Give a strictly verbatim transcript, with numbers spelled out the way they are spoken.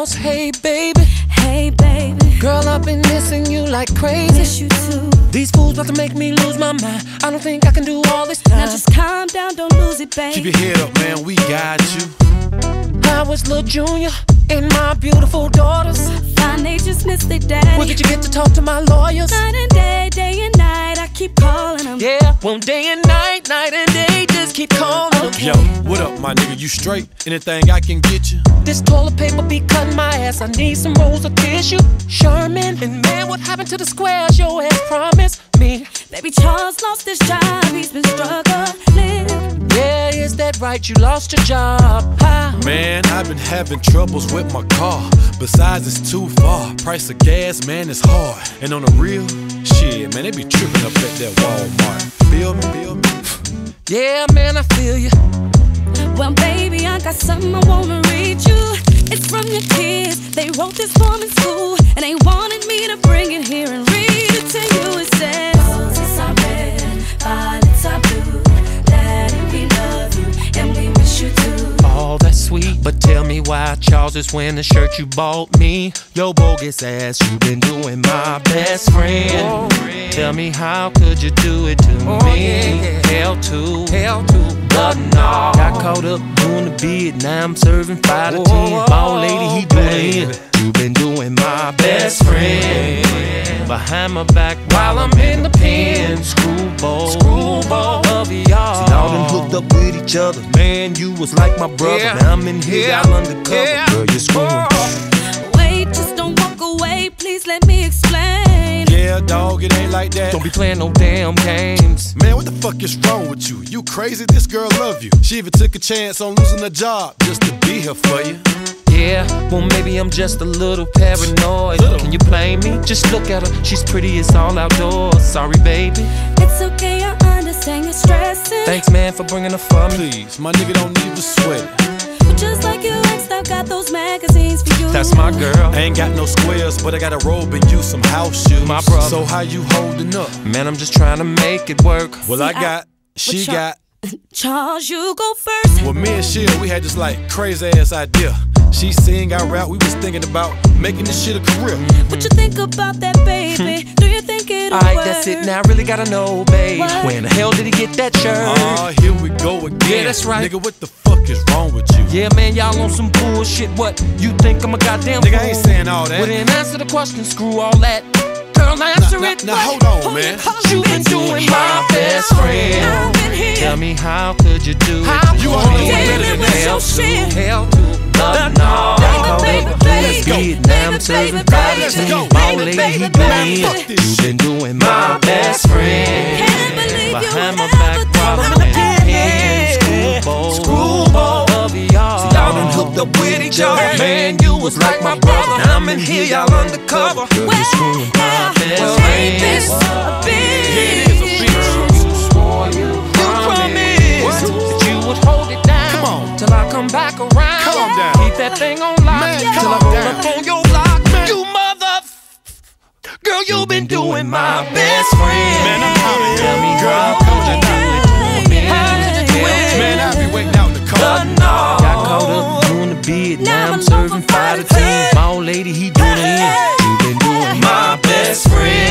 boss, hey baby. Hey baby. Girl, I've been missing you like crazy. Miss you too. These fools about to make me lose my mind. I don't think I can do all this time. Now just calm down, don't lose it, baby. Keep your head up, man, we got you. I was Lil Junior and my beautiful daughters. Fine, they just missed their daddy. Where did you get to talk to my lawyers? Night and day, day and night, I keep calling them. Yeah, well, day and night, night and day, just keep calling them. Okay. Yo, what up, my nigga? You straight? Anything I can get you? This toilet paper be cutting my ass. I need some rolls of tissue. Sherman, and man, what happened to the squares your ass promised me? Baby Charles lost his job, he's been struggling. Yeah, is that right? You lost your job. How? Man, I've been having troubles with my car. Besides, it's too far. Price of gas, man, it's hard. And on the real, shit, man, they be tripping up at that Walmart. Feel me? Feel me? Yeah, man, I feel you. Well, baby, I got something I wanna read you. It's from your kids. They wrote this form in school, and they wanted me to bring it here and read it to you. It says, roses are red, violets are blue. Daddy, we love you, and we miss you too. Oh, that's sweet, but tell me why Charles is wearing the shirt you bought me. Yo, bogus ass, you been doing my best friend. Oh, tell me how could you do it to oh, me? Yeah, yeah. Hell to, hell to, but no. Got caught up doing the bid, now I'm serving five to ten. Ball lady, he doing it. You been doing my best friend. Behind my back while I'm in the pen. Screwball, screwball of y'all. See, y'all done hooked up with each other. Man, you was like my brother. Yeah. Now I'm in here, Yeah. y'all undercover. Yeah. Girl, you're screwing. Wait, just don't walk away, please let me explain. Yeah, dog, it ain't like that. Don't be playing no damn games. Man, what the fuck is wrong with you? You crazy? This girl love you. She even took a chance on losing a job just to be here for you. Yeah, well maybe I'm just a little paranoid. Little. Can you blame me? Just look at her, she's pretty, it's all outdoors. Sorry, baby. It's okay, I understand you're stressing. Thanks, man, for bringing her for me. Please, my nigga don't even sweat it. But just like you asked, I've got those magazines for you. That's my girl. I ain't got no squares, but I got a robe and you some house shoes. My brother. So how you holding up? Man, I'm just trying to make it work. Well, See, I I- got, she What's your- got. Charles, you go first. Well, me and Sheila, we had this like crazy ass idea. She sing, I rap, we was thinking about making this shit a career. What you think about that, baby? Do you think it'll Alright, work? that's it. Now I really gotta know, babe. What? When the hell did he get that shirt? Oh, here we go again. Yeah, that's right. Nigga, what the fuck is wrong with you? Yeah, man, y'all on some bullshit. What? You think I'm a goddamn Nigga, fool? I ain't saying all that. Well, then answer the question, screw all that. Girl, answer Now, it. now, now hold on, man. You been doing my best friend. I've been here. Tell me how could you do How it? You could ought to know you better do than it that. with your shit? Hell to the no. Baby, baby, Let's baby, get it. Now I'm baby, serving baby, five to baby, ten. go. Ball baby, lady, baby, he baby, doing baby. it. You been doing my best friend. Can't believe you Behind my ever back told while I'm me in that. the pen. Screwball, Screwball. of y'all. See, y'all done hooked up with each other. Man, you was like my brother. Now I'm in here, y'all undercover. Girl, you're screwing. My best Well, friend. ain't this a bitch? Yeah, it is a bitch. You swore you promised that you would hold it down. Come on. Till I come back around. Calm down. Keep that thing on lock. Man, till I calm roll down. up on your block. Man. You mother. Girl, you been doing my best friend. Man, I'm coming. Tell me Girl, how you could you do it to me? How did you do it? Man, I be waiting out in the car. No. Got caught up doing the bid. Now Now I'm I'm serving over five to five to ten. ten. Ball lady, he doing it. You been doing my best friend.